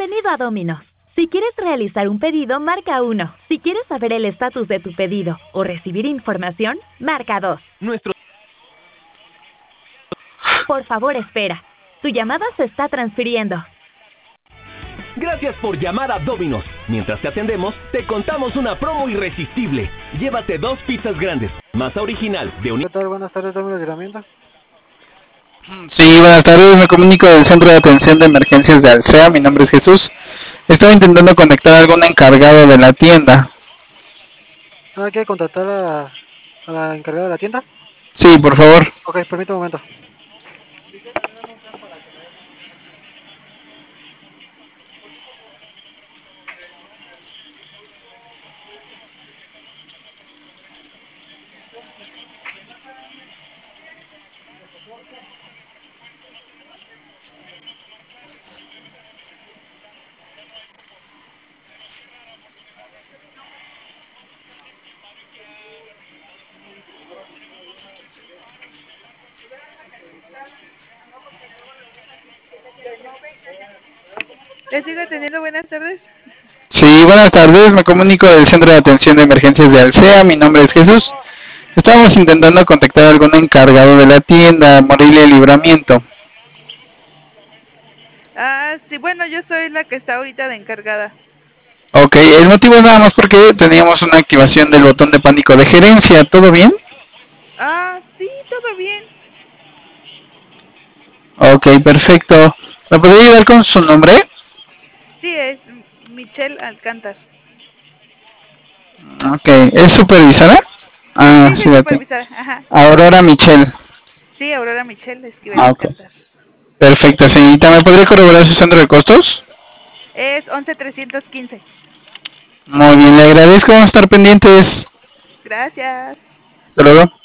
Bienvenido a Domino's. Si quieres realizar un pedido, marca 1. Si quieres saber el estatus de tu pedido o recibir información, marca 2. Por favor, espera. Tu llamada se está transfiriendo. Gracias por llamar a Domino's. Mientras te atendemos, te contamos una promo irresistible. Llévate 2 pizzas grandes, masa original de un... ¿Qué tal? Buenas tardes, Domino's de herramienta. Sí, buenas tardes, me comunico del Centro de Atención de Emergencias de Alsea, mi nombre es Jesús. Estaba intentando conectar a algún encargado de la tienda. ¿Quiere contactar a la encargada de la tienda? Sí, por favor. Ok, permítame un momento. ¿Le sigo atendiendo? Buenas tardes. Sí, buenas tardes, me comunico del Centro de Atención de Emergencias de Alsea, mi nombre es Jesús. Estábamos intentando contactar a algún encargado de la tienda, Morelia Libramiento. Sí, bueno, yo soy la que está ahorita de encargada. Ok, el motivo es nada más porque teníamos una activación del botón de pánico de gerencia, ¿todo bien? Sí, todo bien. Ok, perfecto. ¿Me podría ayudar con su nombre? Sí, es Michelle Alcántar. Ok, ¿es supervisora? Sí, Sí, soy la tengo. supervisora, ajá. Aurora Michelle. Sí, Aurora Michelle Esquivel Ok, Alcántar. perfecto, señorita. ¿Me podría corroborar su centro de costos? Es 11315. Muy bien, le agradezco. Vamos a estar pendientes. Gracias. Hasta luego.